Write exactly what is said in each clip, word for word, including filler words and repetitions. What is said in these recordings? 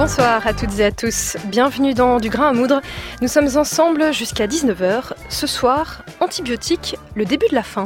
Bonsoir à toutes et à tous, bienvenue dans Du Grain à Moudre. Nous sommes ensemble jusqu'à dix-neuf heures. Ce soir, antibiotiques, le début de la fin.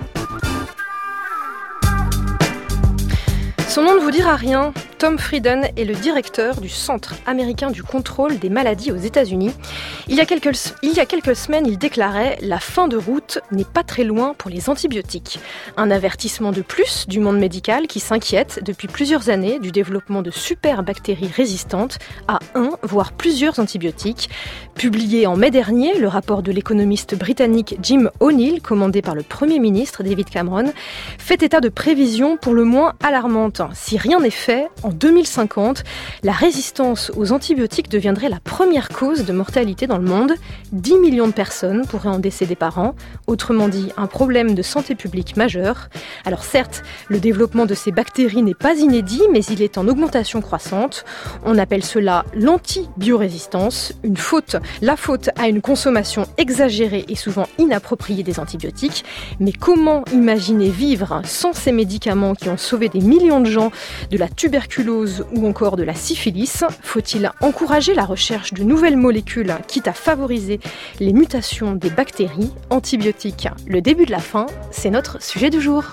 Son nom ne vous dira rien. Tom Frieden est le directeur du Centre américain du contrôle des maladies aux États-Unis. Il y a quelques, il y a quelques semaines, il déclarait « La fin de route n'est pas très loin pour les antibiotiques ». Un avertissement de plus du monde médical qui s'inquiète depuis plusieurs années du développement de superbactéries résistantes à un, voire plusieurs antibiotiques. Publié en mai dernier, le rapport de l'économiste britannique Jim O'Neill, commandé par le Premier ministre David Cameron, fait état de prévisions pour le moins alarmantes. Si rien n'est fait, en deux mille cinquante, la résistance aux antibiotiques deviendrait la première cause de mortalité dans le monde. dix millions de personnes pourraient en décéder par an. Autrement dit, un problème de santé publique majeur. Alors certes, le développement de ces bactéries n'est pas inédit, mais il est en augmentation croissante. On appelle cela l'antibiorésistance, une faute, la faute à une consommation exagérée et souvent inappropriée des antibiotiques. Mais comment imaginer vivre sans ces médicaments qui ont sauvé des millions de gens de la tuberculose ou encore de la syphilis? Faut-il encourager la recherche de nouvelles molécules, quitte à favoriser les mutations des bactéries? Antibiotiques, le début de la fin, c'est notre sujet du jour.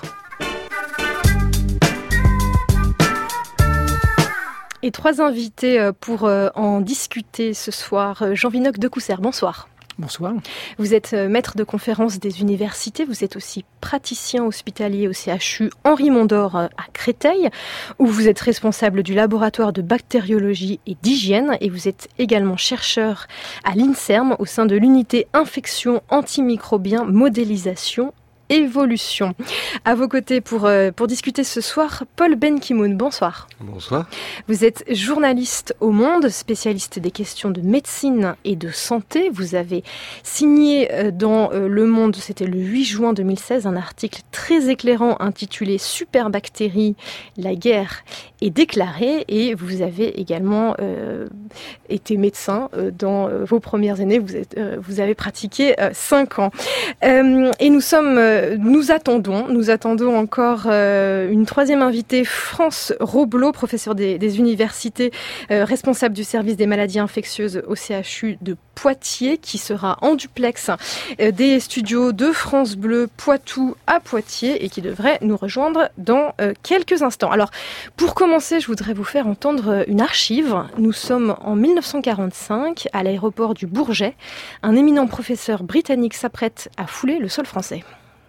Et trois invités pour en discuter ce soir. Jean Vinocq de Cousserre, bonsoir. Bonsoir. Vous êtes maître de conférences des universités, vous êtes aussi praticien hospitalier au C H U Henri Mondor à Créteil, où vous êtes responsable du laboratoire de bactériologie et d'hygiène, et vous êtes également chercheur à l'INSERM au sein de l'unité infection antimicrobien modélisation évolution. À vos côtés pour, euh, pour discuter ce soir, Paul Ben-Ki-moon, bonsoir. Bonsoir. Vous êtes journaliste au Monde, spécialiste des questions de médecine et de santé. Vous avez signé euh, dans euh, Le Monde, c'était le huit juin deux mille seize, un article très éclairant intitulé « Superbactéries, la guerre est déclarée » et vous avez également euh, été médecin euh, dans euh, vos premières années. Vous, êtes, euh, vous avez pratiqué euh, cinq ans. Euh, et nous sommes... Euh, Nous attendons, nous attendons encore euh, une troisième invitée, France Roblot, professeure des, des universités, euh, responsable du service des maladies infectieuses au C H U de Poitiers, qui sera en duplex euh, des studios de France Bleu Poitou à Poitiers et qui devrait nous rejoindre dans euh, quelques instants. Alors, pour commencer, je voudrais vous faire entendre une archive. Nous sommes en mille neuf cent quarante-cinq à l'aéroport du Bourget. Un éminent professeur britannique s'apprête à fouler le sol français.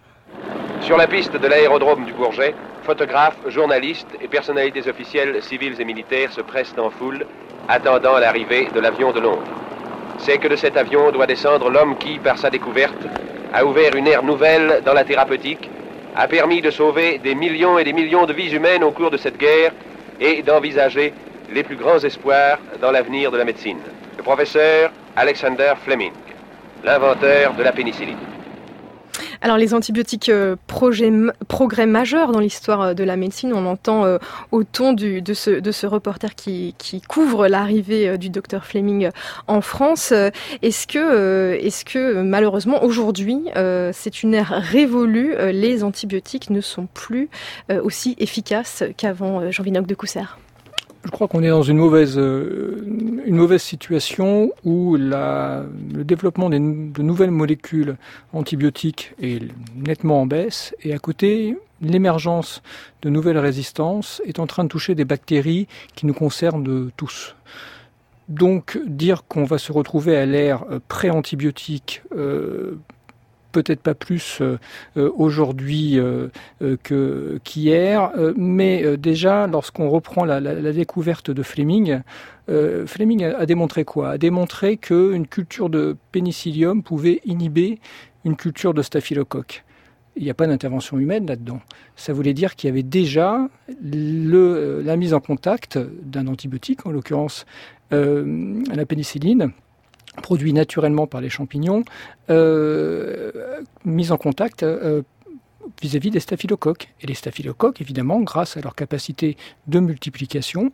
Sur la piste de l'aérodrome du Bourget, photographes, journalistes et personnalités officielles civiles et militaires se pressent en foule, attendant l'arrivée de l'avion de Londres. C'est que de cet avion doit descendre l'homme qui, par sa découverte, a ouvert une ère nouvelle dans la thérapeutique, a permis de sauver des millions et des millions de vies humaines au cours de cette guerre et d'envisager les plus grands espoirs dans l'avenir de la médecine. Le professeur Alexander Fleming, l'inventeur de la pénicilline. Alors les antibiotiques, euh, projet, progrès majeur dans l'histoire de la médecine, on l'entend euh, au ton du, de, ce, de ce reporter qui, qui couvre l'arrivée euh, du docteur Fleming en France. Euh, est-ce que, euh, est-ce que malheureusement aujourd'hui, euh, c'est une ère révolue, euh, les antibiotiques ne sont plus euh, aussi efficaces qu'avant? euh, Jean Vinocq de Cousserre. Je crois qu'on est dans une mauvaise, euh, une mauvaise situation où la, le développement des, de nouvelles molécules antibiotiques est nettement en baisse et à côté, l'émergence de nouvelles résistances est en train de toucher des bactéries qui nous concernent tous. Donc dire qu'on va se retrouver à l'ère pré-antibiotique, euh, peut-être pas plus euh, aujourd'hui euh, que, qu'hier, euh, mais euh, déjà, lorsqu'on reprend la, la, la découverte de Fleming, euh, Fleming a, a démontré quoi? A démontré qu'une culture de pénicillium pouvait inhiber une culture de staphylocoque. Il n'y a pas d'intervention humaine là-dedans. Ça voulait dire qu'il y avait déjà le, la mise en contact d'un antibiotique, en l'occurrence euh, la pénicilline, produit naturellement par les champignons, euh, mise en contact euh, vis-à-vis des staphylocoques. Et les staphylocoques, évidemment, grâce à leur capacité de multiplication,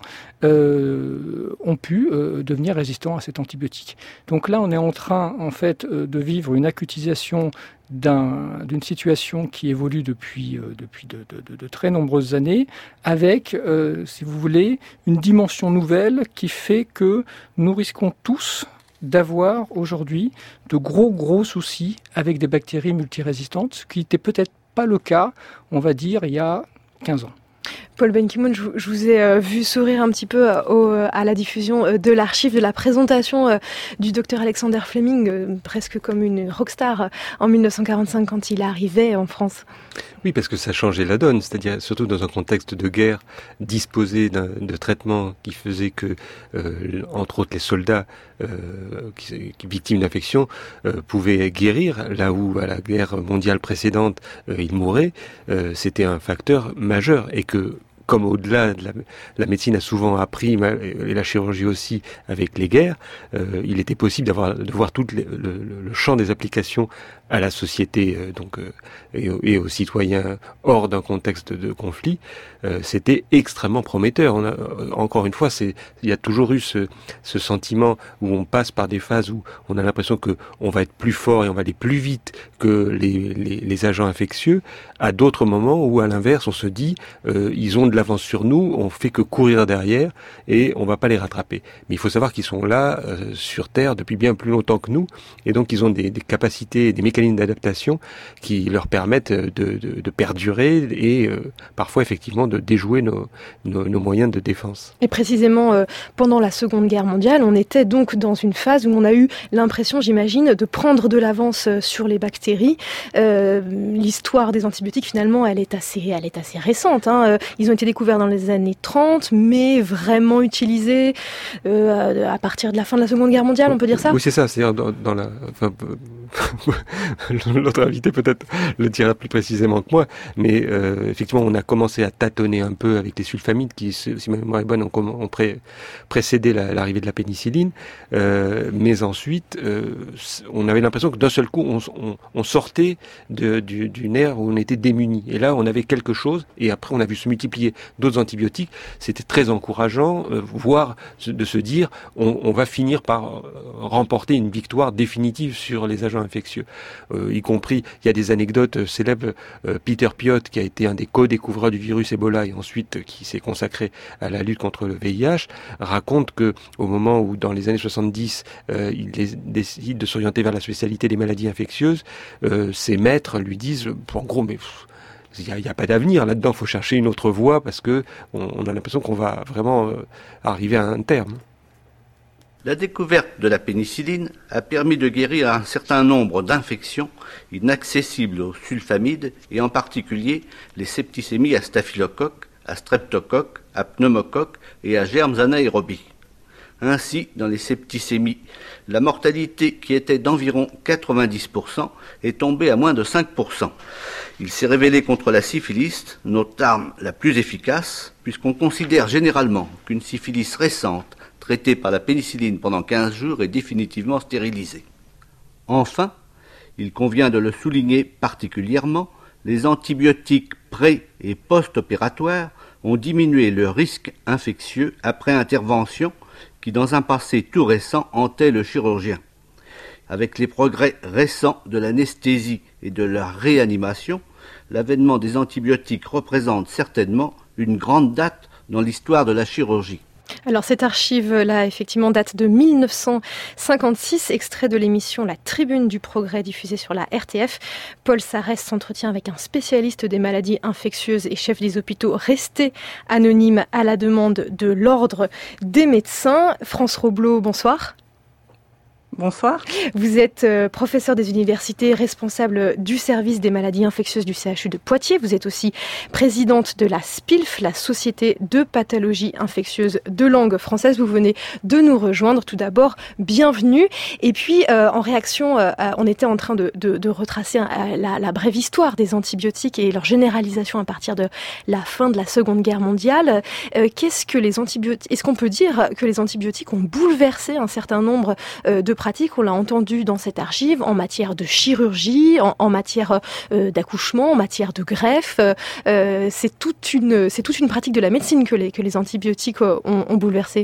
euh, ont pu euh, devenir résistants à cet antibiotique. Donc là, on est en train, en fait, euh, de vivre une acutisation d'un, d'une situation qui évolue depuis, euh, depuis de, de, de, de très nombreuses années, avec, euh, si vous voulez, une dimension nouvelle qui fait que nous risquons tous d'avoir aujourd'hui de gros, gros soucis avec des bactéries multirésistantes, ce qui n'était peut-être pas le cas, on va dire, il y a quinze ans. Paul Benkimoun, je, je vous ai euh, vu sourire un petit peu euh, au, à la diffusion euh, de l'archive, de la présentation euh, du docteur Alexander Fleming, euh, presque comme une rockstar euh, en dix-neuf cent quarante-cinq quand il arrivait en France. Oui, parce que ça changeait la donne, c'est-à-dire surtout dans un contexte de guerre, disposer d'un, de traitements qui faisaient que, euh, entre autres, les soldats euh, qui, qui victimes d'infection euh, pouvaient guérir, là où à la guerre mondiale précédente euh, ils mouraient, euh, c'était un facteur majeur et que comme au-delà de la, la médecine a souvent appris, et la chirurgie aussi, avec les guerres, euh, il était possible d'avoir, de voir tout le, le, le champ des applications à la société euh, donc euh, et, et aux citoyens hors d'un contexte de conflit. Euh, c'était extrêmement prometteur. On a, encore une fois, c'est, il y a toujours eu ce, ce sentiment où on passe par des phases où on a l'impression que on va être plus fort et on va aller plus vite que les, les, les agents infectieux, à d'autres moments où, à l'inverse, on se dit euh, ils ont de l'avance sur nous, on fait que courir derrière et on va pas les rattraper. Mais il faut savoir qu'ils sont là euh, sur Terre depuis bien plus longtemps que nous, et donc ils ont des, des capacités, des mécanismes d'adaptation qui leur permettent de, de, de perdurer et euh, parfois effectivement de déjouer nos, nos, nos moyens de défense. Et précisément euh, pendant la Seconde Guerre mondiale, on était donc dans une phase où on a eu l'impression, j'imagine, de prendre de l'avance sur les bactéries. Euh, l'histoire des antibiotiques, finalement, elle est assez, elle est assez récente. Hein. Ils ont été découverts dans les années trente, mais vraiment utilisés euh, à partir de la fin de la Seconde Guerre mondiale, on peut dire ça ? Oui, c'est ça. C'est-à-dire dans, dans la... Enfin, l'autre invité peut-être le dira plus précisément que moi, mais euh, effectivement on a commencé à tâtonner un peu avec les sulfamides qui, si ma mémoire est bonne, ont, ont pré, précédé la, l'arrivée de la pénicilline, euh, mais ensuite euh, on avait l'impression que d'un seul coup on, on, on sortait de, du, d'une ère où on était démunis, et là on avait quelque chose, et après on a vu se multiplier d'autres antibiotiques. C'était très encourageant, euh, voire de se dire on, on va finir par remporter une victoire définitive sur les agents infectieux, euh, y compris, il y a des anecdotes célèbres, euh, Peter Piot, qui a été un des co-découvreurs du virus Ebola et ensuite euh, qui s'est consacré à la lutte contre le V I H, raconte que au moment où, dans les années soixante-dix, euh, il les, décide de s'orienter vers la spécialité des maladies infectieuses, euh, ses maîtres lui disent, en gros, mais pff, il n'y a, a pas d'avenir là-dedans, il faut chercher une autre voie parce que on, on a l'impression qu'on va vraiment euh, arriver à un terme. La découverte de la pénicilline a permis de guérir un certain nombre d'infections inaccessibles aux sulfamides et en particulier les septicémies à staphylocoque, à streptocoque, à pneumocoque et à germes anaérobies. Ainsi, dans les septicémies, la mortalité qui était d'environ quatre-vingt-dix pour cent est tombée à moins de cinq pour cent. Il s'est révélé contre la syphilis notre arme la plus efficace, puisqu'on considère généralement qu'une syphilis récente traité par la pénicilline pendant quinze jours est définitivement stérilisé. Enfin, il convient de le souligner particulièrement, les antibiotiques pré- et post-opératoires ont diminué le risque infectieux après intervention qui, dans un passé tout récent, hantait le chirurgien. Avec les progrès récents de l'anesthésie et de la réanimation, l'avènement des antibiotiques représente certainement une grande date dans l'histoire de la chirurgie. Alors cette archive-là, effectivement, date de dix-neuf cent cinquante-six, extrait de l'émission La Tribune du Progrès diffusée sur la R T F. Paul Sarès s'entretient avec un spécialiste des maladies infectieuses et chef des hôpitaux restés anonymes à la demande de l'Ordre des médecins. France Robleau, bonsoir. Bonsoir. Vous êtes euh, professeur des universités, responsable du service des maladies infectieuses du C H U de Poitiers. Vous êtes aussi présidente de la S P I L F, la Société de pathologie infectieuse de langue française. Vous venez de nous rejoindre. Tout d'abord, bienvenue. Et puis, euh, en réaction, euh, on était en train de, de, de retracer euh, la, la brève histoire des antibiotiques et leur généralisation à partir de la fin de la Seconde Guerre mondiale. Euh, qu'est-ce que les antibiotiques, est-ce qu'on peut dire que les antibiotiques ont bouleversé un certain nombre euh, de pratiques, on l'a entendu dans cette archive, en matière de chirurgie, en, en matière euh, d'accouchement, en matière de greffe. Euh, c'est toute une, c'est toute une pratique de la médecine que les, que les antibiotiques ont, ont bouleversé.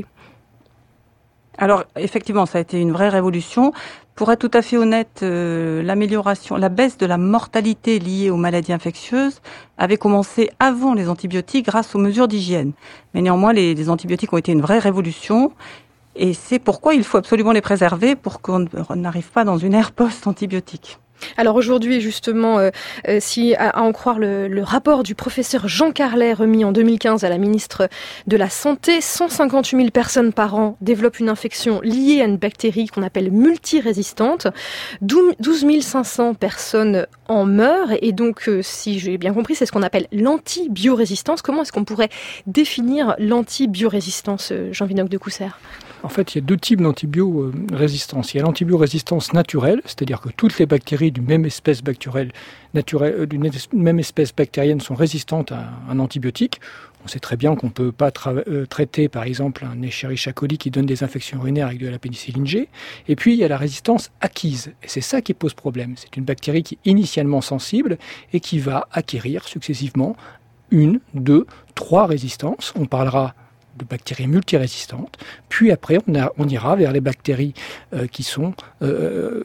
Alors, effectivement, ça a été une vraie révolution. Pour être tout à fait honnête, euh, l'amélioration, la baisse de la mortalité liée aux maladies infectieuses avait commencé avant les antibiotiques grâce aux mesures d'hygiène. Mais néanmoins, les, les antibiotiques ont été une vraie révolution. Et c'est pourquoi il faut absolument les préserver pour qu'on n'arrive pas dans une ère post-antibiotique. Alors aujourd'hui, justement, euh, euh, si à, à en croire le, le rapport du professeur Jean Carlet remis en deux mille quinze à la ministre de la Santé, cent cinquante-huit mille personnes par an développent une infection liée à une bactérie qu'on appelle multirésistante. douze mille cinq cents personnes en meurent. Et donc, euh, si j'ai bien compris, c'est ce qu'on appelle l'antibiorésistance. Comment est-ce qu'on pourrait définir l'antibiorésistance, euh, Jean Vinocq de Cousser ? En fait, il y a deux types d'antibiorésistance. Il y a l'antibiorésistance naturelle, c'est-à-dire que toutes les bactéries d'une même espèce bactérienne, naturelle, d'une même espèce bactérienne sont résistantes à un antibiotique. On sait très bien qu'on ne peut pas tra- euh, traiter, par exemple, un Escherichia coli qui donne des infections urinaires avec de la pénicilline G. Et puis, il y a la résistance acquise. Et c'est ça qui pose problème. C'est une bactérie qui est initialement sensible et qui va acquérir successivement une, deux, trois résistances. On parlera de bactéries multirésistantes, puis après on, a, on ira vers les bactéries euh, qui sont euh,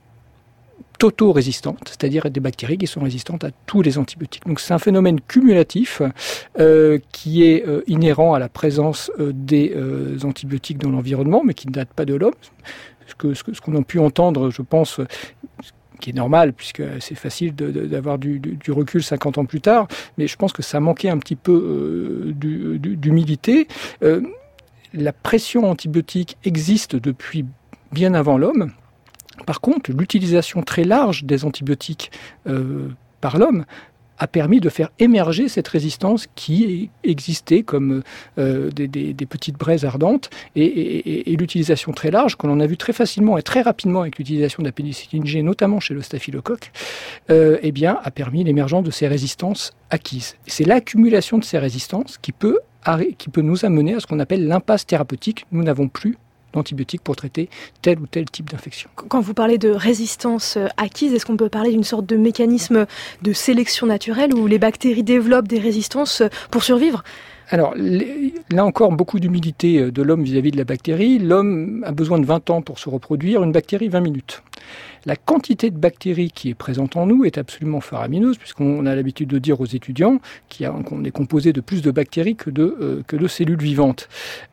tauto-résistantes, c'est-à-dire des bactéries qui sont résistantes à tous les antibiotiques. Donc c'est un phénomène cumulatif euh, qui est euh, inhérent à la présence euh, des euh, antibiotiques dans l'environnement, mais qui ne date pas de l'homme. Ce, que, ce, que, ce qu'on a pu entendre, je pense, qui est normal, puisque c'est facile de, de, d'avoir du, du, du recul cinquante ans plus tard, mais je pense que ça manquait un petit peu euh, du, du, d'humilité. Euh, la pression antibiotique existe depuis bien avant l'homme. Par contre, l'utilisation très large des antibiotiques euh, par l'homme a permis de faire émerger cette résistance qui existait comme euh, des, des, des petites braises ardentes et, et, et l'utilisation très large, que l'on a vu très facilement et très rapidement avec l'utilisation de la pénicilline G, notamment chez le staphylocoque, euh, eh bien, a permis l'émergence de ces résistances acquises. C'est l'accumulation de ces résistances qui peut, qui peut nous amener à ce qu'on appelle l'impasse thérapeutique. Nous n'avons plus d'antibiotiques pour traiter tel ou tel type d'infection. Quand vous parlez de résistance acquise, est-ce qu'on peut parler d'une sorte de mécanisme de sélection naturelle où les bactéries développent des résistances pour survivre ? Alors, là encore, beaucoup d'humilité de l'homme vis-à-vis de la bactérie. L'homme a besoin de vingt ans pour se reproduire, une bactérie vingt minutes. La quantité de bactéries qui est présente en nous est absolument faramineuse, puisqu'on a l'habitude de dire aux étudiants qu'on est composé de plus de bactéries que de, euh, que de cellules vivantes.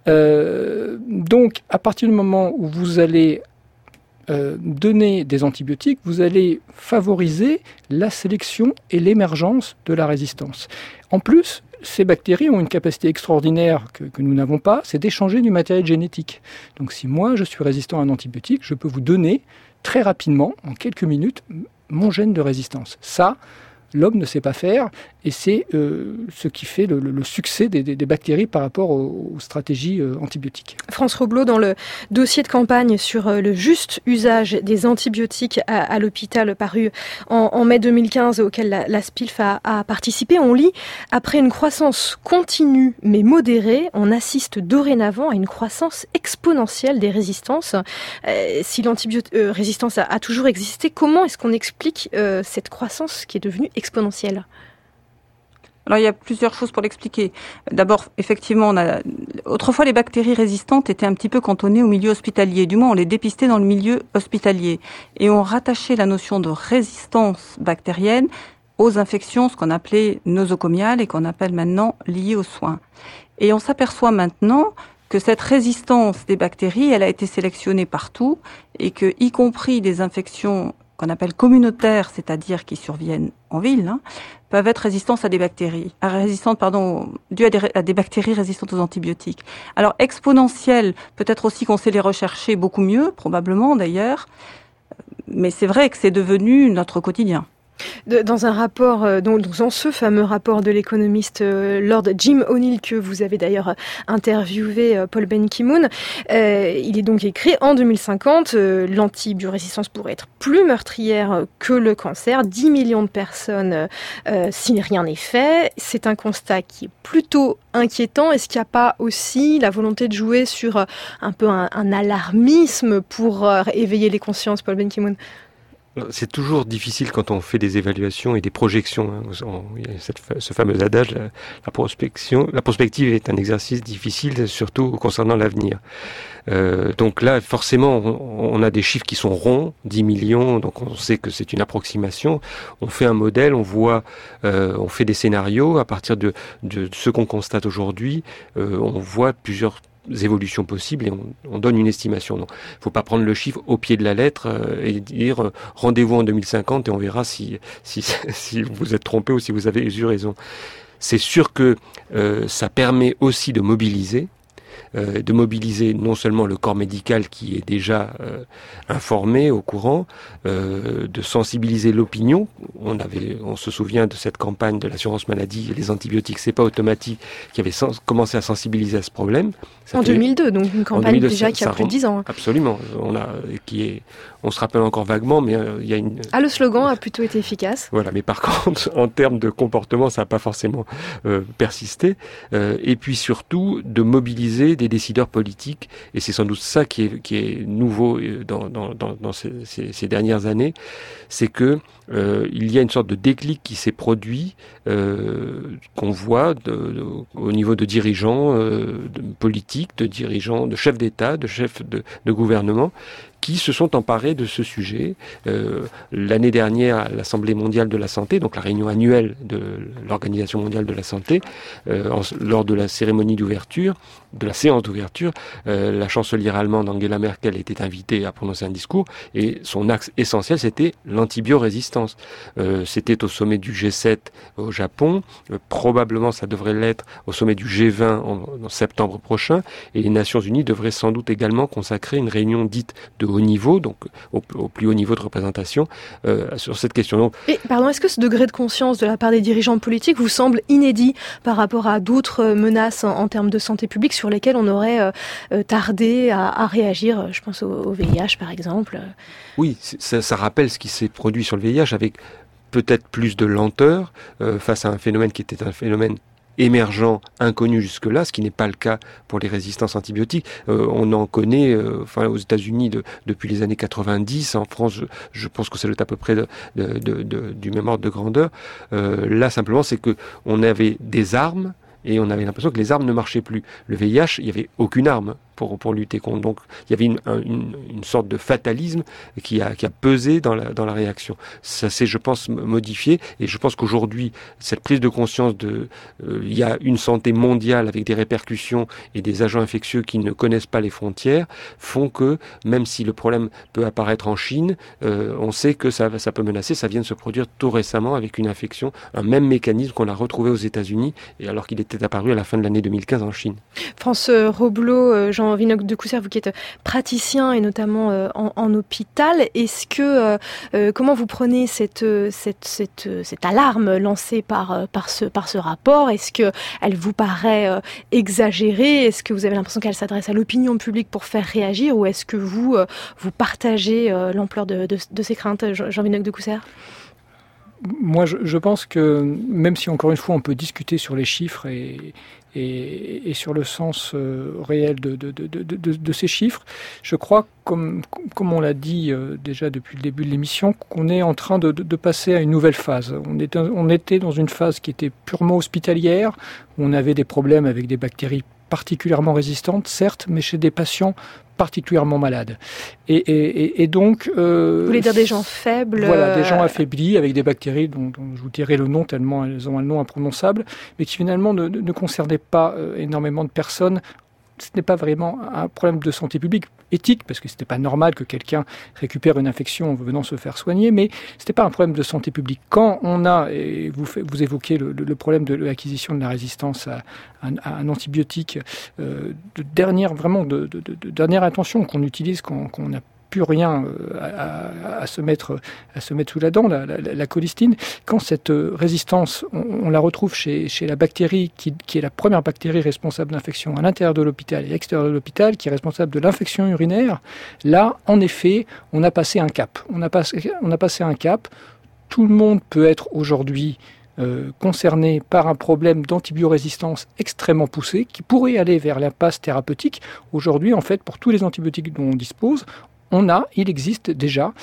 Euh, donc, à partir du moment où vous allez euh, donner des antibiotiques, vous allez favoriser la sélection et l'émergence de la résistance. En plus, ces bactéries ont une capacité extraordinaire que, que nous n'avons pas, c'est d'échanger du matériel génétique. Donc si moi je suis résistant à un antibiotique, je peux vous donner très rapidement, en quelques minutes, mon gène de résistance. Ça, l'homme ne sait pas faire, et c'est euh, ce qui fait le, le succès des, des, des bactéries par rapport aux, aux stratégies euh, antibiotiques. France Robleau, dans le dossier de campagne sur euh, le juste usage des antibiotiques à, à l'hôpital paru en, en mai deux mille quinze, auquel la, la S P I L F a, a participé, on lit « Après une croissance continue mais modérée, on assiste dorénavant à une croissance exponentielle des résistances. Euh, » Si l'antibiorésistance euh, a, a toujours existé, comment est-ce qu'on explique euh, cette croissance qui est devenue exponentielle ? Alors, il y a plusieurs choses pour l'expliquer. D'abord, effectivement, on a, autrefois, les bactéries résistantes étaient un petit peu cantonnées au milieu hospitalier. Du moins, on les dépistait dans le milieu hospitalier. Et on rattachait la notion de résistance bactérienne aux infections, ce qu'on appelait nosocomiales et qu'on appelle maintenant liées aux soins. Et on s'aperçoit maintenant que cette résistance des bactéries, elle a été sélectionnée partout et que, y compris des infections qu'on appelle communautaires, c'est-à-dire qui surviennent en ville, hein, peuvent être résistantes à des bactéries, à résistantes, pardon, dues à des, à des bactéries résistantes aux antibiotiques. Alors, exponentielles, peut-être aussi qu'on sait les rechercher beaucoup mieux, probablement d'ailleurs, mais c'est vrai que c'est devenu notre quotidien. Dans un rapport, euh, donc, dans ce fameux rapport de l'économiste euh, Lord Jim O'Neill, que vous avez d'ailleurs interviewé, euh, Paul Ben Ki-moon, euh, il est donc écrit en deux mille cinquante, euh, l'antibiorésistance pourrait être plus meurtrière que le cancer, dix millions de personnes euh, si rien n'est fait. C'est un constat qui est plutôt inquiétant. Est-ce qu'il n'y a pas aussi la volonté de jouer sur euh, un peu un, un alarmisme pour euh, éveiller les consciences, Paul Ben Ki-moon ? C'est toujours difficile quand on fait des évaluations et des projections. Hein. Il y a cette, ce fameux adage, la, la, prospection, la prospective est un exercice difficile, surtout concernant l'avenir. Euh, donc là, forcément, on, on a des chiffres qui sont ronds, dix millions, donc on sait que c'est une approximation. On fait un modèle, on voit, euh, on fait des scénarios. À partir de, de ce qu'on constate aujourd'hui, euh, on voit plusieurs évolutions possibles et on, on donne une estimation. Donc, il ne faut pas prendre le chiffre au pied de la lettre euh, et dire euh, rendez-vous en deux mille cinquante et on verra si, si, si vous êtes trompé ou si vous avez eu raison. C'est sûr que euh, ça permet aussi de mobiliser, euh, de mobiliser non seulement le corps médical qui est déjà euh, informé, au courant, euh, de sensibiliser l'opinion. On avait, on se souvient de cette campagne de l'assurance maladie et les antibiotiques, c'est pas automatique, qui avait sens- commencé à sensibiliser à ce problème. Ça en fait, deux mille deux, donc une campagne deux mille deux, déjà ça, qui a plus de dix ans. Hein. Absolument. On a, qui est, on se rappelle encore vaguement, mais euh, il y a une. Ah, le slogan a plutôt été efficace. Voilà, mais par contre, en termes de comportement, ça n'a pas forcément euh, persisté. Euh, et puis surtout, de mobiliser des décideurs politiques, et c'est sans doute ça qui est, qui est nouveau dans, dans, dans, dans ces, ces, ces dernières années, c'est que euh, il y a une sorte de déclic qui s'est produit, euh, qu'on voit de, de, au niveau de dirigeants euh, de politiques, de dirigeants, de chefs d'État, de chefs de, de gouvernement, qui se sont emparés de ce sujet. Euh, l'année dernière, à l'Assemblée mondiale de la santé, donc la réunion annuelle de l'Organisation mondiale de la santé, euh, en, lors de la cérémonie d'ouverture, de la séance d'ouverture, euh, la chancelière allemande Angela Merkel était invitée à prononcer un discours et son axe essentiel, c'était l'antibiorésistance. Euh, c'était au sommet du G sept au Japon, euh, probablement ça devrait l'être au sommet du G vingt en, en septembre prochain, et les Nations Unies devraient sans doute également consacrer une réunion dite de haut niveau, donc au, au plus haut niveau de représentation, euh, sur cette question. Donc, et, pardon, est-ce que ce degré de conscience de la part des dirigeants politiques vous semble inédit par rapport à d'autres menaces en, en termes de santé publique sur lesquelles on aurait euh, tardé à, à réagir? Je pense au, au V I H, par exemple. Oui, ça, ça rappelle ce qui s'est produit sur le V I H avec peut-être plus de lenteur euh, face à un phénomène qui était un phénomène émergent, inconnu jusque-là, ce qui n'est pas le cas pour les résistances antibiotiques. Euh, on en connaît, euh, enfin aux États-Unis de, depuis les années quatre-vingt-dix, en France, je, je pense que c'est à peu près de, de, de, de, du même ordre de grandeur. Euh, là, simplement, c'est que on avait des armes et on avait l'impression que les armes ne marchaient plus. Le V I H, il n'y avait aucune arme pour, pour lutter contre. Donc, il y avait une, une, une sorte de fatalisme qui a, qui a pesé dans la, dans la réaction. Ça s'est, je pense, modifié. Et je pense qu'aujourd'hui, cette prise de conscience de, euh, il y a une santé mondiale avec des répercussions et des agents infectieux qui ne connaissent pas les frontières, font que, même si le problème peut apparaître en Chine, euh, on sait que ça, ça peut menacer. Ça vient de se produire tout récemment avec une infection, un même mécanisme qu'on a retrouvé aux États-Unis, et alors qu'il était apparu à la fin de l'année deux mille quinze en Chine. France Roblot, Jean Vinocq de Cousserre, vous qui êtes praticien et notamment euh, en, en hôpital, est-ce que euh, comment vous prenez cette, cette, cette, cette alarme lancée par, par, ce, par ce rapport? Est-ce qu'elle vous paraît euh, exagérée? Est-ce que vous avez l'impression qu'elle s'adresse à l'opinion publique pour faire réagir, ou est-ce que vous, euh, vous partagez euh, l'ampleur de, de, de ces craintes, Jean Vinocq de Cousserre? Moi, je, je pense que même si, encore une fois, on peut discuter sur les chiffres et, et, et sur le sens euh, réel de, de, de, de, de, de ces chiffres, je crois, comme, comme on l'a dit euh, déjà depuis le début de l'émission, qu'on est en train de, de, de passer à une nouvelle phase. On était, on était dans une phase qui était purement hospitalière, où on avait des problèmes avec des bactéries particulièrement résistantes, certes, mais chez des patients particulièrement malades. Et, et, et donc... Euh, vous voulez dire des gens faibles? Voilà, des gens affaiblis avec des bactéries dont, dont je vous dirai le nom tellement elles ont un nom imprononçable, mais qui finalement ne, ne concernaient pas euh, énormément de personnes. Ce n'est pas vraiment un problème de santé publique, éthique, parce que ce n'était pas normal que quelqu'un récupère une infection en venant se faire soigner, mais ce n'était pas un problème de santé publique. Quand on a, et vous, vous évoquez le, le problème de l'acquisition de la résistance à, à, à un antibiotique euh, de dernière, vraiment de, de, de, de dernière intention qu'on utilise quand, quand on a plus rien à, à, à, se, mettre, à se mettre sous la dent, la, la, la colistine. Quand cette résistance, on, on la retrouve chez, chez la bactérie qui, qui est la première bactérie responsable d'infection à l'intérieur de l'hôpital et à l'extérieur de l'hôpital, qui est responsable de l'infection urinaire, là, en effet, on a passé un cap. On a passé, on a passé un cap. Tout le monde peut être aujourd'hui Euh, concernés par un problème d'antibiorésistance extrêmement poussé qui pourrait aller vers l'impasse thérapeutique. Aujourd'hui, en fait, pour tous les antibiotiques dont on dispose, on a, il existe déjà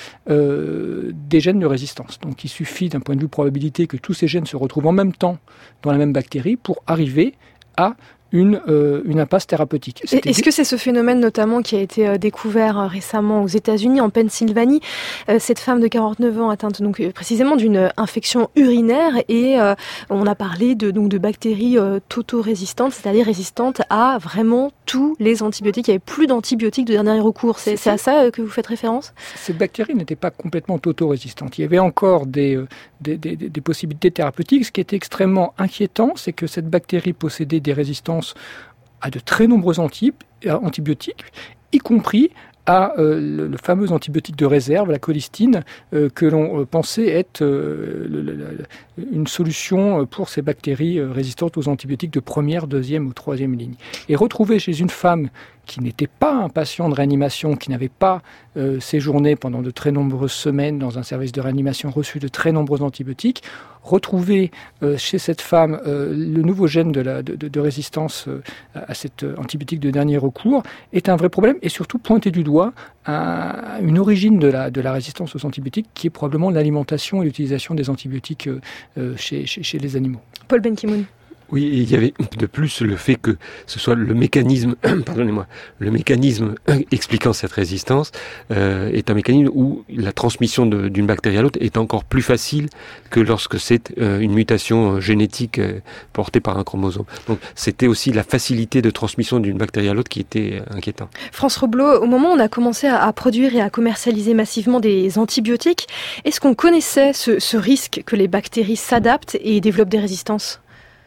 euh, des gènes de résistance. Donc il suffit d'un point de vue probabilité que tous ces gènes se retrouvent en même temps dans la même bactérie pour arriver à Une, euh, une impasse thérapeutique. C'était... Est-ce que c'est ce phénomène notamment qui a été euh, découvert euh, récemment aux États-Unis, en Pennsylvanie, euh, cette femme de quarante-neuf ans atteinte donc euh, précisément d'une infection urinaire et euh, on a parlé de donc de bactéries euh, tauto-résistantes, c'est-à-dire résistantes à vraiment tous les antibiotiques. Il n'y avait plus d'antibiotiques de dernier recours. C'est, c'est, c'est à ça euh, que vous faites référence ? Ces bactéries n'étaient pas complètement tauto-résistantes. Il y avait encore des, euh, des, des, des possibilités thérapeutiques. Ce qui était extrêmement inquiétant, c'est que cette bactérie possédait des résistances à de très nombreux antibiotiques, y compris à euh, le, le fameux antibiotique de réserve, la colistine, euh, que l'on euh, pensait être euh, le, le, le, une solution pour ces bactéries euh, résistantes aux antibiotiques de première, deuxième ou troisième ligne. Et retrouver chez une femme qui n'était pas un patient de réanimation, qui n'avait pas euh, séjourné pendant de très nombreuses semaines dans un service de réanimation, reçu de très nombreux antibiotiques, retrouver euh, chez cette femme euh, le nouveau gène de, la, de, de résistance euh, à cet antibiotique de dernier recours est un vrai problème, et surtout pointer du doigt un, une origine de la, de la résistance aux antibiotiques qui est probablement l'alimentation et l'utilisation des antibiotiques euh, chez, chez, chez les animaux. Paul Ben Ki-moon. Oui, il y avait de plus le fait que ce soit le mécanisme, pardonnez-moi, le mécanisme expliquant cette résistance euh, est un mécanisme où la transmission de, d'une bactérie à l'autre est encore plus facile que lorsque c'est euh, une mutation génétique euh, portée par un chromosome. Donc c'était aussi la facilité de transmission d'une bactérie à l'autre qui était euh, inquiétant. France Reblot, au moment où on a commencé à, à produire et à commercialiser massivement des antibiotiques, est-ce qu'on connaissait ce, ce risque que les bactéries s'adaptent et développent des résistances ?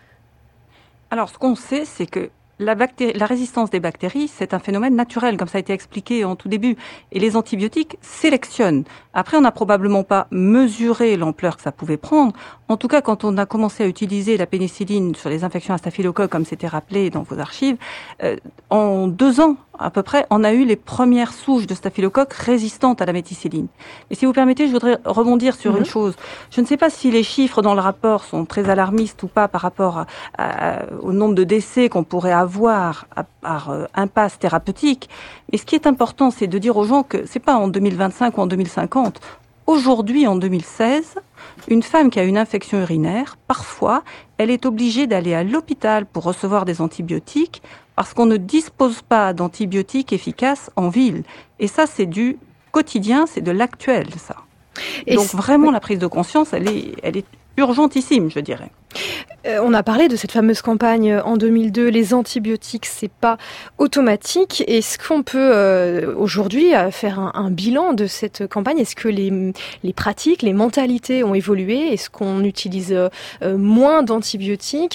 Alors, ce qu'on sait, c'est que la, bactérie, la résistance des bactéries, c'est un phénomène naturel, comme ça a été expliqué en tout début. Et les antibiotiques sélectionnent. Après, on n'a probablement pas mesuré l'ampleur que ça pouvait prendre. En tout cas, quand on a commencé à utiliser la pénicilline sur les infections à staphylocoque, comme c'était rappelé dans vos archives, euh, en deux ans, à peu près, on a eu les premières souches de staphylocoque résistantes à la méticilline. Et si vous permettez, je voudrais rebondir sur mmh. une chose. Je ne sais pas si les chiffres dans le rapport sont très alarmistes ou pas par rapport à, à, au nombre de décès qu'on pourrait avoir à, par euh, impasse thérapeutique. Mais ce qui est important, c'est de dire aux gens que c'est pas en deux mille vingt-cinq ou en deux mille cinquante. Aujourd'hui, en deux mille seize, une femme qui a une infection urinaire, parfois, elle est obligée d'aller à l'hôpital pour recevoir des antibiotiques parce qu'on ne dispose pas d'antibiotiques efficaces en ville. Et ça, c'est du quotidien, c'est de l'actuel, ça. Et Donc vraiment, la prise de conscience, elle est, elle est urgentissime, je dirais. Euh, on a parlé de cette fameuse campagne en deux mille deux, les antibiotiques, c'est pas automatique. Est-ce qu'on peut euh, aujourd'hui euh, faire un, un bilan de cette campagne ? Est-ce que les, les pratiques, les mentalités ont évolué ? Est-ce qu'on utilise euh, moins d'antibiotiques ?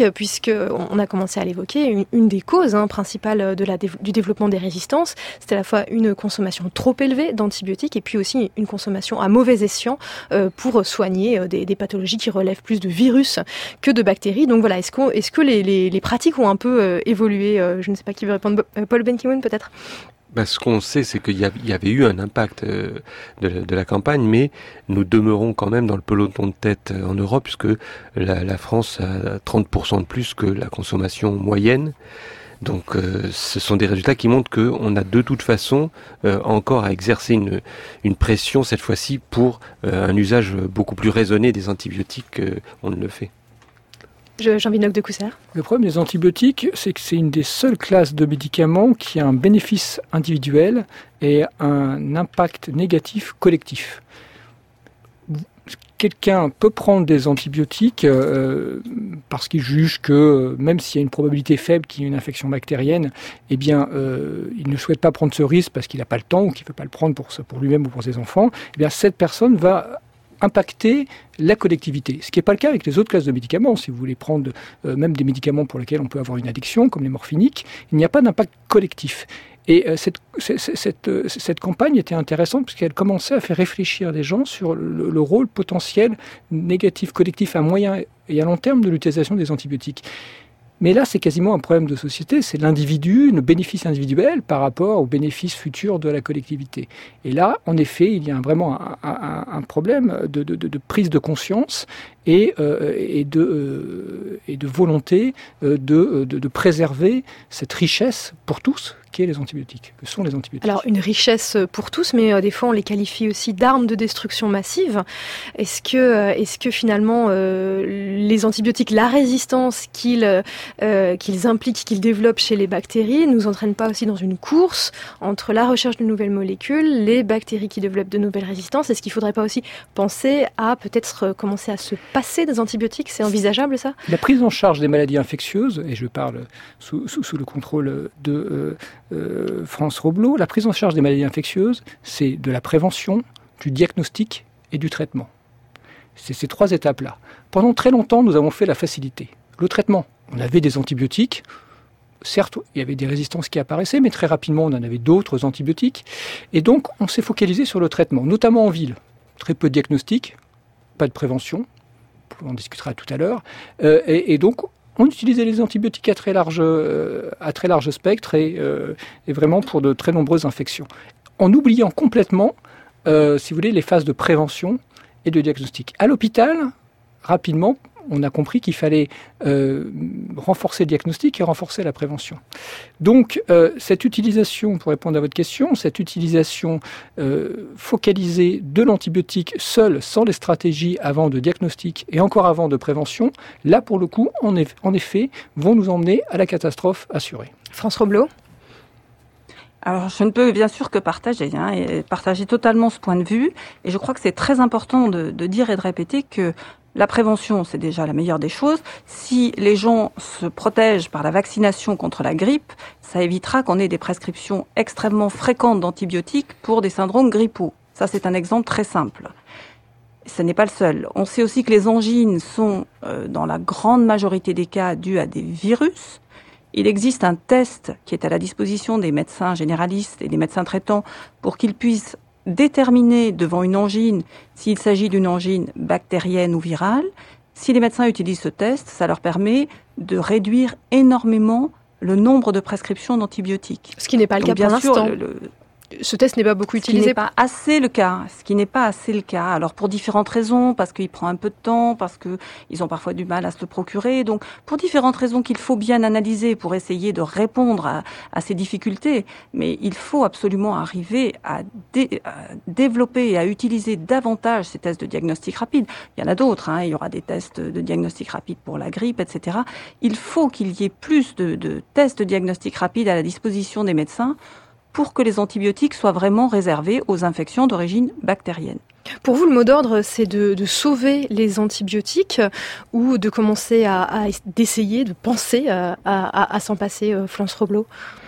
Puisque on a commencé à l'évoquer, une, une des causes hein, principales de la, du développement des résistances, c'est à la fois une consommation trop élevée d'antibiotiques et puis aussi une consommation à mauvais escient euh, pour soigner euh, des, des pathologies qui relèvent plus de virus que de bactéries. Donc voilà, est-ce, qu'on, est-ce que les, les, les pratiques ont un peu euh, évolué euh, Je ne sais pas qui veut répondre. Paul Ben Ki-moon peut-être. Ben, ce qu'on sait, c'est qu'il y, a, il y avait eu un impact euh, de, de la campagne, mais nous demeurons quand même dans le peloton de tête en Europe, puisque la, la France a trente pour cent de plus que la consommation moyenne. Donc euh, ce sont des résultats qui montrent qu'on a de toute façon euh, encore à exercer une, une pression cette fois-ci pour euh, un usage beaucoup plus raisonné des antibiotiques qu'on ne le fait. Jean-Vidocq de Cousserre. Le problème des antibiotiques, c'est que c'est une des seules classes de médicaments qui a un bénéfice individuel et un impact négatif collectif. Quelqu'un peut prendre des antibiotiques euh, parce qu'il juge que même s'il y a une probabilité faible qu'il y ait une infection bactérienne, eh bien, euh, il ne souhaite pas prendre ce risque parce qu'il n'a pas le temps ou qu'il ne veut pas le prendre pour, pour lui-même ou pour ses enfants. Eh bien, cette personne va impacter la collectivité. Ce qui n'est pas le cas avec les autres classes de médicaments. Si vous voulez prendre euh, même des médicaments pour lesquels on peut avoir une addiction, comme les morphiniques, il n'y a pas d'impact collectif. Et euh, cette, cette, cette, cette campagne était intéressante parce qu'elle commençait à faire réfléchir les gens sur le, le rôle potentiel négatif collectif à moyen et à long terme de l'utilisation des antibiotiques. Mais là, c'est quasiment un problème de société, c'est l'individu, le bénéfice individuel par rapport au bénéfice futur de la collectivité. Et là, en effet, il y a vraiment un, un, un problème de, de, de prise de conscience et, euh, et, de, euh, et de volonté de, de, de préserver cette richesse pour tous qu'est les antibiotiques, que sont les antibiotiques. Alors, une richesse pour tous, mais euh, des fois, on les qualifie aussi d'armes de destruction massive. Est-ce que, euh, est-ce que finalement, euh, les antibiotiques, la résistance qu'ils, euh, qu'ils impliquent, qu'ils développent chez les bactéries, ne nous entraînent pas aussi dans une course entre la recherche de nouvelles molécules, les bactéries qui développent de nouvelles résistances? Est-ce qu'il ne faudrait pas aussi penser à peut-être commencer à se passer des antibiotiques? C'est envisageable, ça? La prise en charge des maladies infectieuses, et je parle sous, sous, sous le contrôle de euh, euh, France Robleau, la prise en charge des maladies infectieuses, c'est de la prévention, du diagnostic et du traitement. C'est ces trois étapes-là. Pendant très longtemps, nous avons fait la facilité. Le traitement, on avait des antibiotiques. Certes, il y avait des résistances qui apparaissaient, mais très rapidement, on en avait d'autres antibiotiques. Et donc, on s'est focalisé sur le traitement, notamment en ville. Très peu de diagnostic, pas de prévention. On en discutera tout à l'heure. Euh, et, et donc, on utilisait les antibiotiques à très large, euh, à très large spectre et, euh, et vraiment pour de très nombreuses infections. En oubliant complètement, euh, si vous voulez, les phases de prévention et de diagnostic. À l'hôpital, rapidement, on a compris qu'il fallait euh, renforcer le diagnostic et renforcer la prévention. Donc, euh, cette utilisation, pour répondre à votre question, cette utilisation euh, focalisée de l'antibiotique seule, sans les stratégies avant de diagnostic et encore avant de prévention, là, pour le coup, en, eff- en effet, vont nous emmener à la catastrophe assurée. France Robleau? Alors, je ne peux bien sûr que partager, hein, et partager totalement ce point de vue. Et je crois que c'est très important de, de dire et de répéter que la prévention, c'est déjà la meilleure des choses. Si les gens se protègent par la vaccination contre la grippe, ça évitera qu'on ait des prescriptions extrêmement fréquentes d'antibiotiques pour des syndromes grippaux. Ça, c'est un exemple très simple. Ce n'est pas le seul. On sait aussi que les angines sont, euh, dans la grande majorité des cas, dues à des virus. Il existe un test qui est à la disposition des médecins généralistes et des médecins traitants pour qu'ils puissent déterminer devant une angine s'il s'agit d'une angine bactérienne ou virale. Si les médecins utilisent ce test, ça leur permet de réduire énormément le nombre de prescriptions d'antibiotiques. Ce qui n'est pas le Donc, cas pour l'instant. Le, le, Ce test n'est pas beaucoup utilisé. Ce qui n'est pas assez le cas. Ce qui n'est pas assez le cas. Alors pour différentes raisons, parce qu'il prend un peu de temps, parce que ils ont parfois du mal à se le procurer. Donc pour différentes raisons qu'il faut bien analyser pour essayer de répondre à, à ces difficultés. Mais il faut absolument arriver à, dé, à développer et à utiliser davantage ces tests de diagnostic rapide. Il y en a d'autres. Hein. Il y aura des tests de diagnostic rapide pour la grippe, et cetera. Il faut qu'il y ait plus de, de tests de diagnostic rapide à la disposition des médecins pour que les antibiotiques soient vraiment réservés aux infections d'origine bactérienne. Pour vous, le mot d'ordre, c'est de, de sauver les antibiotiques ou de commencer à, à d'essayer, de penser à, à, à s'en passer, euh, Florence Robleau?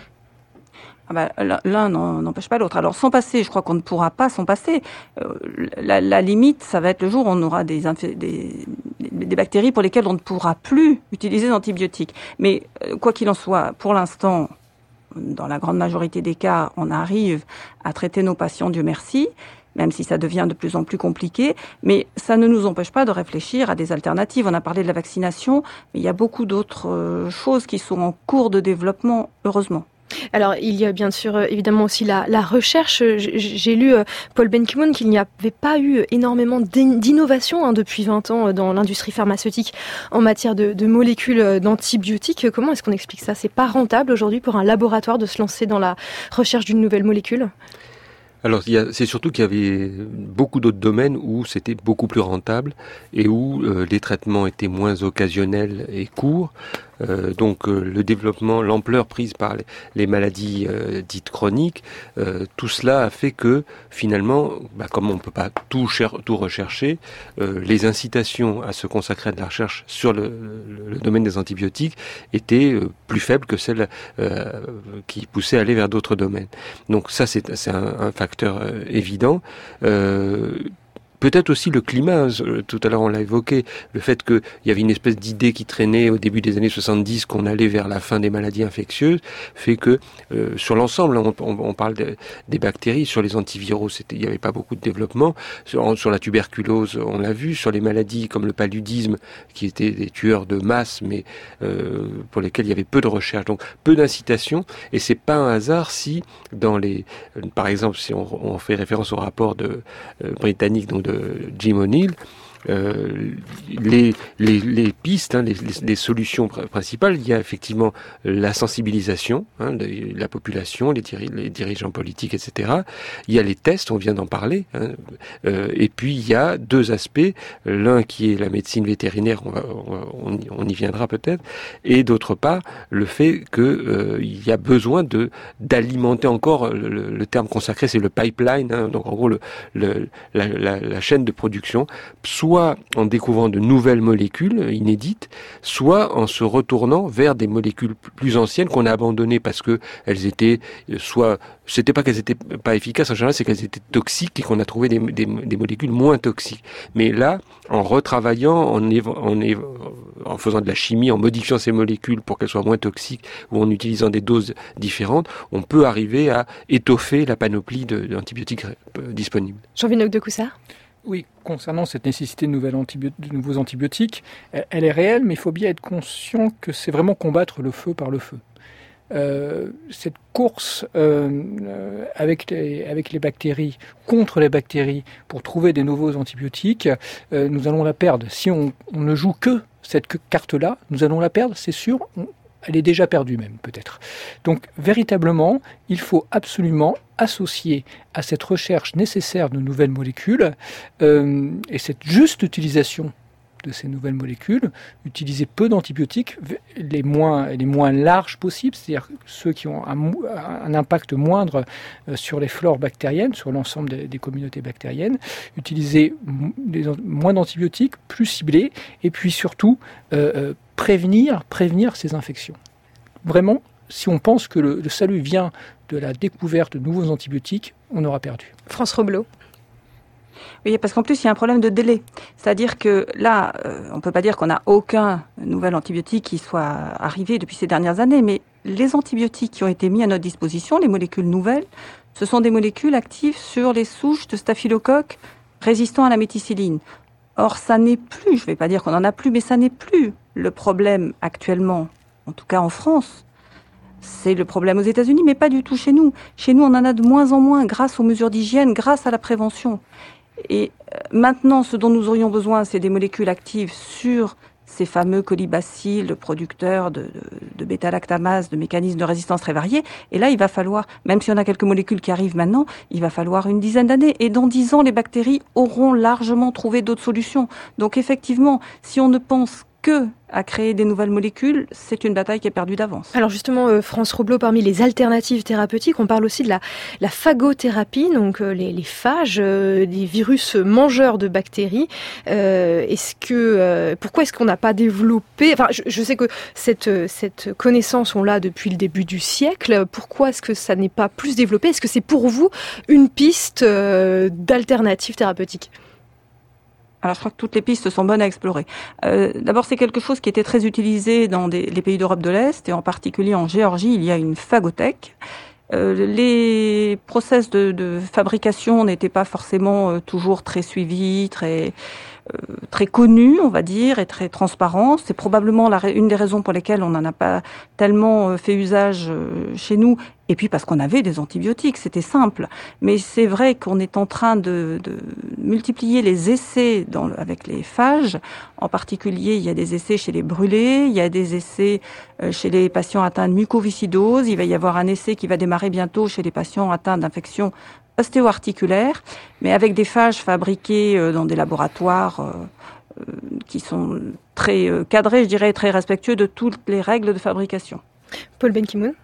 Ah bah, l'un n'empêche pas l'autre. Alors, s'en passer, je crois qu'on ne pourra pas s'en passer. Euh, la, la limite, ça va être le jour où on aura des, infé- des, des bactéries pour lesquelles on ne pourra plus utiliser d'antibiotiques. Mais euh, quoi qu'il en soit, pour l'instant, dans la grande majorité des cas, on arrive à traiter nos patients, Dieu merci, même si ça devient de plus en plus compliqué. Mais ça ne nous empêche pas de réfléchir à des alternatives. On a parlé de la vaccination, mais il y a beaucoup d'autres choses qui sont en cours de développement, heureusement. Alors, il y a bien sûr euh, évidemment aussi la, la recherche. J'ai lu euh, Paul Ben-Ki-moon qu'il n'y avait pas eu énormément d'innovation hein, depuis vingt ans euh, dans l'industrie pharmaceutique en matière de, de molécules euh, d'antibiotiques. Comment est-ce qu'on explique ça? C'est pas rentable aujourd'hui pour un laboratoire de se lancer dans la recherche d'une nouvelle molécule? Alors, c'est surtout qu'il y avait beaucoup d'autres domaines où c'était beaucoup plus rentable et où euh, les traitements étaient moins occasionnels et courts. Euh, donc euh, le développement, l'ampleur prise par les, les maladies euh, dites chroniques, euh, tout cela a fait que finalement, bah, comme on ne peut pas tout, cher- tout rechercher, euh, les incitations à se consacrer à de la recherche sur le, le, le domaine des antibiotiques étaient euh, plus faibles que celles euh, qui poussaient à aller vers d'autres domaines. Donc ça, c'est, c'est un, un facteur euh, évident. Euh, peut-être aussi le climat. Tout à l'heure, on l'a évoqué, le fait qu'il y avait une espèce d'idée qui traînait au début des années soixante-dix qu'on allait vers la fin des maladies infectieuses, fait que euh, sur l'ensemble, on, on, on parle de, des bactéries, sur les antiviraux, c'était, il n'y avait pas beaucoup de développement. Sur, sur la tuberculose, on l'a vu, sur les maladies comme le paludisme, qui étaient des tueurs de masse, mais euh, pour lesquels il y avait peu de recherche, donc peu d'incitation. Et c'est pas un hasard si dans les, euh, par exemple, si on, on fait référence au rapport de euh, britannique, donc de Jim O'Neill, Euh, les, les, les pistes, hein, les, les solutions pr- principales, il y a effectivement la sensibilisation hein, de la population, les, diri- les dirigeants politiques, et cetera. Il y a les tests, on vient d'en parler. Hein, euh, et puis il y a deux aspects, l'un qui est la médecine vétérinaire, on, va, on, on y viendra peut-être, et d'autre part le fait que euh, il y a besoin de d'alimenter encore le, le terme consacré, c'est le pipeline, hein, donc en gros le, le, la, la, la chaîne de production, soit soit en découvrant de nouvelles molécules inédites, soit en se retournant vers des molécules plus anciennes qu'on a abandonnées parce que elles étaient soit, c'était pas qu'elles étaient pas efficaces en général, c'est qu'elles étaient toxiques et qu'on a trouvé des, des, des molécules moins toxiques. Mais là, en retravaillant, en, en, en faisant de la chimie, en modifiant ces molécules pour qu'elles soient moins toxiques ou en utilisant des doses différentes, on peut arriver à étoffer la panoplie de, d'antibiotiques disponibles. Jean-Vinoc de Coussard. Oui, concernant cette nécessité de, nouvelles antibio- de nouveaux antibiotiques, elle est réelle, mais il faut bien être conscient que c'est vraiment combattre le feu par le feu. Euh, cette course euh, avec, les, avec les bactéries, contre les bactéries, pour trouver des nouveaux antibiotiques, euh, nous allons la perdre. Si on, on ne joue que cette carte-là, nous allons la perdre, c'est sûr. On, elle est déjà perdue même, peut-être. Donc, véritablement, il faut absolument associer à cette recherche nécessaire de nouvelles molécules euh, et cette juste utilisation de ces nouvelles molécules, utiliser peu d'antibiotiques, les moins, les moins larges possibles, c'est-à-dire ceux qui ont un, un impact moindre sur les flores bactériennes, sur l'ensemble des, des communautés bactériennes, utiliser des, moins d'antibiotiques, plus ciblés, et puis surtout euh, prévenir, prévenir ces infections. Vraiment, si on pense que le, le salut vient de la découverte de nouveaux antibiotiques, on aura perdu. France Robleau. Oui, parce qu'en plus, il y a un problème de délai. C'est-à-dire que là, euh, on ne peut pas dire qu'on n'a aucun nouvel antibiotique qui soit arrivé depuis ces dernières années, mais les antibiotiques qui ont été mis à notre disposition, les molécules nouvelles, ce sont des molécules actives sur les souches de staphylocoques résistants à la méticilline. Or, ça n'est plus, je ne vais pas dire qu'on n'en a plus, mais ça n'est plus le problème actuellement, en tout cas en France. C'est le problème aux États-Unis, mais pas du tout chez nous. Chez nous, on en a de moins en moins grâce aux mesures d'hygiène, grâce à la prévention. Et maintenant, ce dont nous aurions besoin, c'est des molécules actives sur ces fameux colibacilles, le producteur de, de, de bêta-lactamase, de mécanismes de résistance très variés. Et là, il va falloir, même si on a quelques molécules qui arrivent maintenant, il va falloir une dizaine d'années. Et dans dix ans, les bactéries auront largement trouvé d'autres solutions. Donc effectivement, si on ne pense que à créer des nouvelles molécules, c'est une bataille qui est perdue d'avance. Alors justement, euh, France Robleau, parmi les alternatives thérapeutiques, on parle aussi de la, la phagothérapie, donc euh, les, les phages, euh, des virus mangeurs de bactéries. Euh, est-ce que, euh, pourquoi est-ce qu'on n'a pas développé... Enfin, je, je sais que cette, cette connaissance, on l'a depuis le début du siècle. Pourquoi est-ce que ça n'est pas plus développé ? Est-ce que c'est pour vous une piste euh, d'alternative thérapeutique ? Alors, je crois que toutes les pistes sont bonnes à explorer. Euh, d'abord, c'est quelque chose qui était très utilisé dans des, les pays d'Europe de l'Est, et en particulier en Géorgie, il y a une phagothèque. Euh, les process de, de fabrication n'étaient pas forcément euh, toujours très suivis, très euh, très connus, on va dire, et très transparents. C'est probablement la, une des raisons pour lesquelles on n'en a pas tellement euh, fait usage euh, chez nous. Et puis parce qu'on avait des antibiotiques, c'était simple. Mais c'est vrai qu'on est en train de, de multiplier les essais dans, avec les phages. En particulier, il y a des essais chez les brûlés, il y a des essais euh, chez les patients atteints de mucoviscidose. Il va y avoir un essai qui va démarrer bientôt chez les patients atteints d'infections ostéo-articulaires, mais avec des phages fabriqués euh, dans des laboratoires euh, euh, qui sont très euh, cadrés, je dirais, très respectueux de toutes les règles de fabrication. Paul Ben-Ki-moon.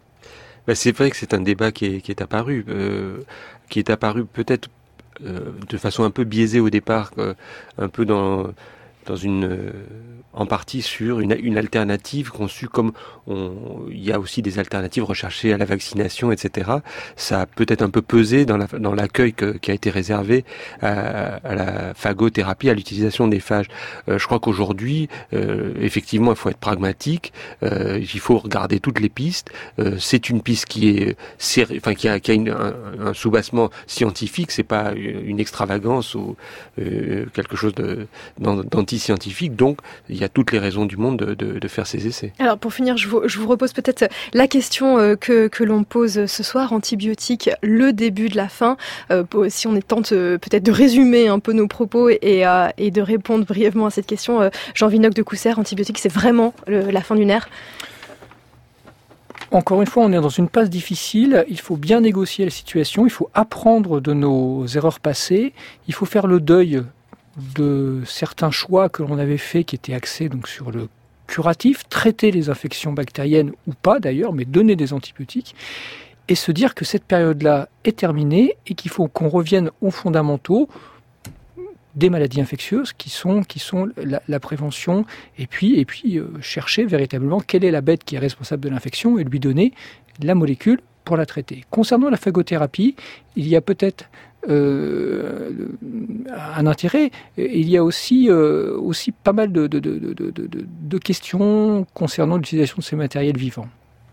Ben, c'est vrai que c'est un débat qui est, qui est apparu, euh, qui est apparu peut-être euh, de façon un peu biaisée au départ, euh, un peu dans dans une euh, en partie sur une, une alternative conçue comme on, il y a aussi des alternatives recherchées à la vaccination, et cetera. Ça a peut-être un peu pesé dans, la, dans l'accueil que, qui a été réservé à, à la phagothérapie, à l'utilisation des phages. Euh, je crois qu'aujourd'hui, euh, effectivement, il faut être pragmatique. Euh, il faut regarder toutes les pistes. Euh, c'est une piste qui est, serré, enfin qui a, qui a une, un, un soubassement scientifique. C'est pas une extravagance ou euh, quelque chose de, d'anti-scientifique. Donc, il y a toutes les raisons du monde de, de, de faire ces essais. Alors pour finir, je vous, je vous repose peut-être la question euh, que, que l'on pose ce soir, antibiotiques, le début de la fin. Euh, si on tente euh, peut-être de résumer un peu nos propos et, euh, et de répondre brièvement à cette question, euh, Jean Vinocq de Cousser, antibiotiques, c'est vraiment le, la fin d'une ère? Encore une fois, on est dans une passe difficile, il faut bien négocier la situation, il faut apprendre de nos erreurs passées, il faut faire le deuil de certains choix que l'on avait faits qui étaient axés donc sur le curatif, traiter les infections bactériennes ou pas d'ailleurs, mais donner des antibiotiques, et se dire que cette période-là est terminée et qu'il faut qu'on revienne aux fondamentaux des maladies infectieuses qui sont, qui sont la, la prévention, et puis, et puis euh, chercher véritablement quelle est la bête qui est responsable de l'infection et lui donner la molécule pour la traiter. Concernant la phagothérapie, il y a peut-être Euh, un intérêt. Il y a aussi, euh, aussi pas mal de, de, de, de, de, de questions concernant l'utilisation de ces matériels vivants.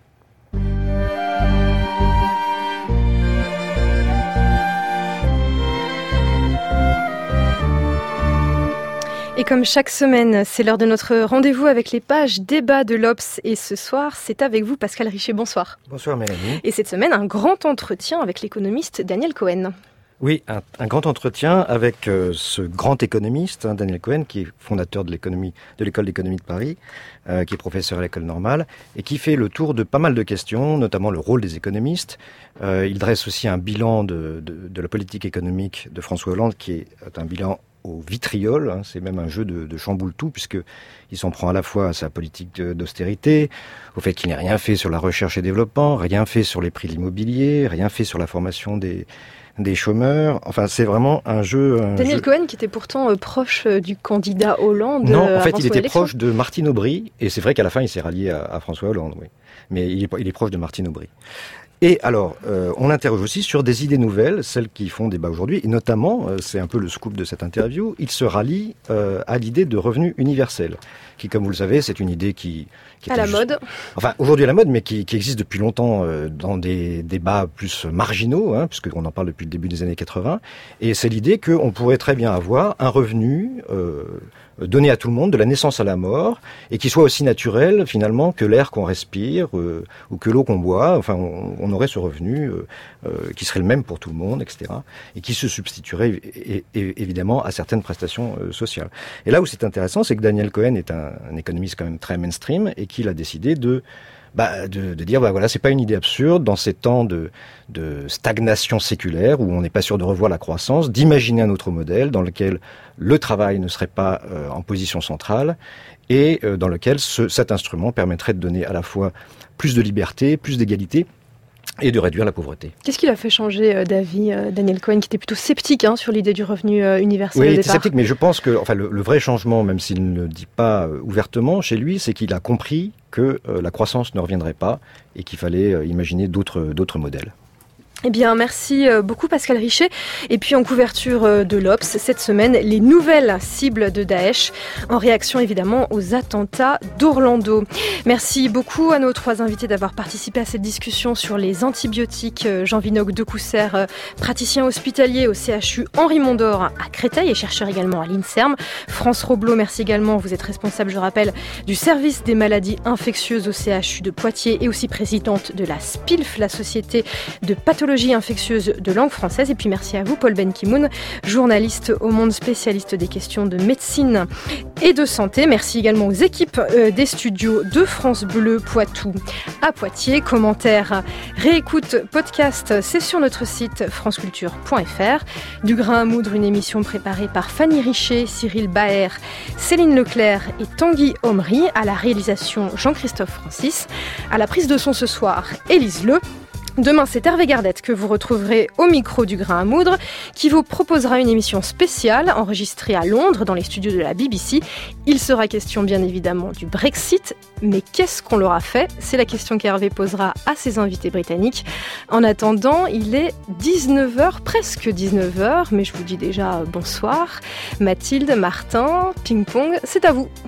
Et comme chaque semaine, c'est l'heure de notre rendez-vous avec les pages débat de l'Obs. Et ce soir, c'est avec vous, Pascal Richet. Bonsoir. Bonsoir, Mélanie. Et cette semaine, un grand entretien avec l'économiste Daniel Cohen. Oui, un, un grand entretien avec euh, ce grand économiste, hein, Daniel Cohen, qui est fondateur de l'économie, de l'école d'économie de Paris, euh, qui est professeur à l'école normale, et qui fait le tour de pas mal de questions, notamment le rôle des économistes. Euh, il dresse aussi un bilan de, de, de la politique économique de François Hollande, qui est un bilan au vitriol, hein, c'est même un jeu de, de chamboule-tout, puisqu'il s'en prend à la fois à sa politique d'austérité, au fait qu'il n'ait rien fait sur la recherche et développement, rien fait sur les prix de l'immobilier, rien fait sur la formation des des chômeurs. Enfin, c'est vraiment un jeu... Un Daniel jeu... Cohen, qui était pourtant euh, proche euh, du candidat Hollande. Non, euh, en fait, il était élection. proche de Martine Aubry, et c'est vrai qu'à la fin, il s'est rallié à, à François Hollande, oui. Mais il est, il est proche de Martine Aubry. Et alors, euh, on l'interroge aussi sur des idées nouvelles, celles qui font débat aujourd'hui, et notamment, euh, c'est un peu le scoop de cette interview, il se rallie euh, à l'idée de revenu universel, qui, comme vous le savez, c'est une idée qui... qui à la juste... mode. Enfin, aujourd'hui à la mode, mais qui, qui existe depuis longtemps euh, dans des débats plus marginaux, hein, puisqu'on en parle depuis le début des années quatre-vingts, et c'est l'idée qu'on pourrait très bien avoir un revenu... Euh, donné à tout le monde, de la naissance à la mort, et qui soit aussi naturel, finalement, que l'air qu'on respire, euh, ou que l'eau qu'on boit. Enfin, on, on aurait ce revenu euh, euh, qui serait le même pour tout le monde, et cetera, et qui se substituerait é- é- évidemment à certaines prestations euh, sociales. Et là où c'est intéressant, c'est que Daniel Cohen est un, un économiste quand même très mainstream, et qu'il a décidé de Bah, de, de dire, bah voilà, c'est pas une idée absurde dans ces temps de, de stagnation séculaire où on n'est pas sûr de revoir la croissance, d'imaginer un autre modèle dans lequel le travail ne serait pas euh, en position centrale et euh, dans lequel ce, cet instrument permettrait de donner à la fois plus de liberté, plus d'égalité et de réduire la pauvreté. Qu'est-ce qui l'a fait changer euh, d'avis, euh, Daniel Cohen, qui était plutôt sceptique hein, sur l'idée du revenu euh, universel oui, au il départ. était sceptique, mais je pense que enfin, le, le vrai changement, même s'il ne le dit pas euh, ouvertement chez lui, c'est qu'il a compris que euh, la croissance ne reviendrait pas et qu'il fallait euh, imaginer d'autres, d'autres modèles. Eh bien, merci beaucoup Pascal Richet. Et puis en couverture de l'Obs, cette semaine, les nouvelles cibles de Daesh, en réaction évidemment aux attentats d'Orlando. Merci beaucoup à nos trois invités d'avoir participé à cette discussion sur les antibiotiques. Jean Vinocq de Cousser, praticien hospitalier au C H U Henri Mondor à Créteil et chercheur également à l'INSERM. France Roblot, merci également. Vous êtes responsable, je rappelle, du service des maladies infectieuses au C H U de Poitiers et aussi présidente de la S P I L F, la société de pathologie infectieuse de langue française. Et puis merci à vous, Paul Benkimoun, journaliste au Monde, spécialiste des questions de médecine et de santé. Merci également aux équipes euh, des studios de France Bleu Poitou à Poitiers. Commentaires, réécoute, podcast, c'est sur notre site franceculture point f r. Du grain à moudre, une émission préparée par Fanny Richet, Cyril Baer, Céline Leclerc et Tanguy Omri. À la réalisation, Jean-Christophe Francis. À la prise de son ce soir, Élise Le. Demain, c'est Hervé Gardette que vous retrouverez au micro du Grain à Moudre, qui vous proposera une émission spéciale enregistrée à Londres dans les studios de la B B C. Il sera question bien évidemment du Brexit, mais qu'est-ce qu'on leur a fait ? C'est la question qu'Hervé posera à ses invités britanniques. En attendant, il est dix-neuf heures, presque dix-neuf heures, mais je vous dis déjà bonsoir. Mathilde, Martin, ping-pong, c'est à vous.